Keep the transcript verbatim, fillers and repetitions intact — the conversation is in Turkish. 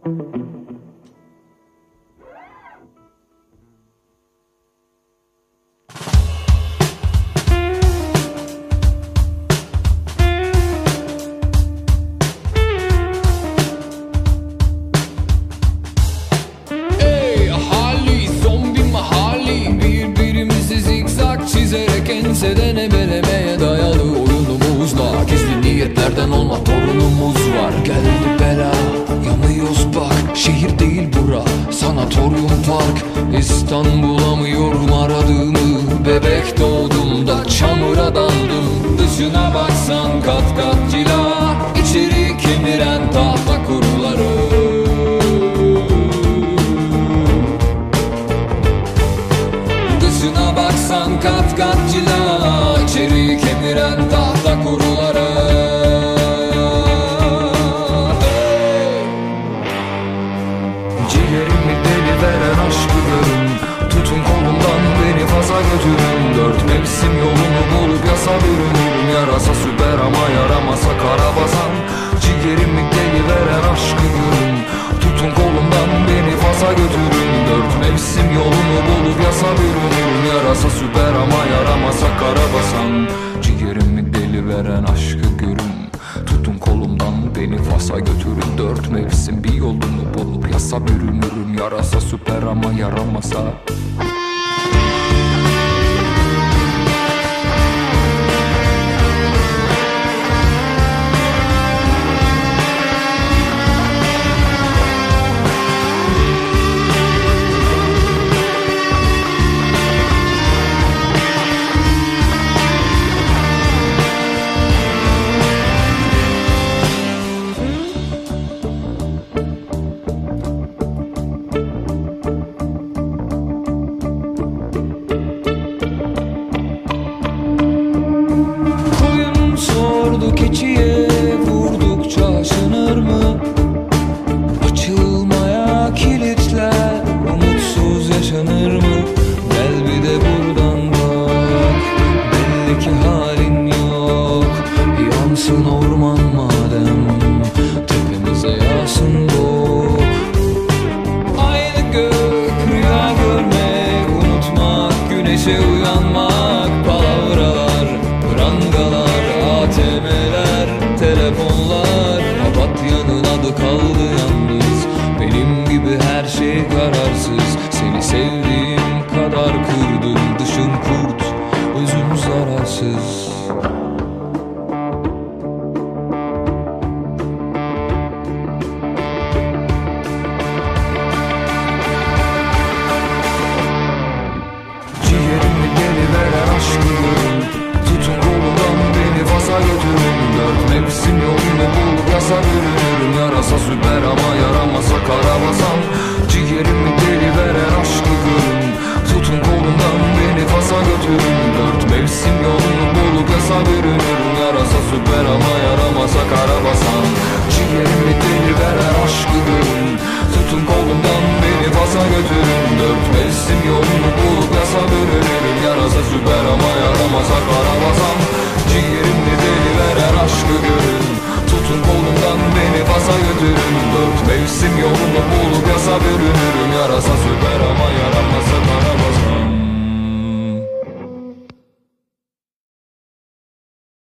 Enseden ebelemeye dayalı oyunumuzla gizli niyetlerden olma torunumuz var. Geldi bela, yanıyoruz bak. Şehir değil bura, sanatoryum park. İstanbulamıyorum aradığımı. Bebek doğduğumda çamura dandım. Dışına baksan kat kat cila, içeri kemiren tahta kuruları. Dışına baksan kat kat cila, içeri kemiren tahta kuruları. Hey! Ciğerimi deli veren aşkı görün. Tutun kolumdan beni faza götürün. Dört mevsim yolunu bulup yasa bürünürüm. Yarasa süper ama yaramasa karabasan. Ciğerimi deli veren aşkı görün. Tutun kolumdan beni faza götürün. Dört mevsim yolunu bulup yasa bürünürüm. Yarasa süper ama yaramasa karabasan. Ciğerimi deli veren aşkı görün. Tutun kolumdan beni Fas'a götürün. Dört mevsim bir yolunu bulup yasa bürünürüm. Yarasa süper ama yaramasa. Keçiye vurdukça aşınır mı? Açılmaya kilitler, umutsuz yaşanır mı? Gel bir de buradan bak, belli ki halin yok. Yansın orman madem, tepemize yağsın bu. Aynı gök, rüya görmek, unutmak, güneşe uyanmak. Palavralar, prangalar, A T M'ler, telefonlar. Papatya'nın adı kaldı yalnız. Benim gibi her şey kararsız. Seni sevdiğim kadar kırdım. Dışın kurt, özün zararsız. Ciğerimi deli veren aşkı görün. Tutun kolumdan beni Fas'a götürün. Dört mevsim yolunu bulup yasa bürünürüm. Yarasa süper ama yaramasa karabasan.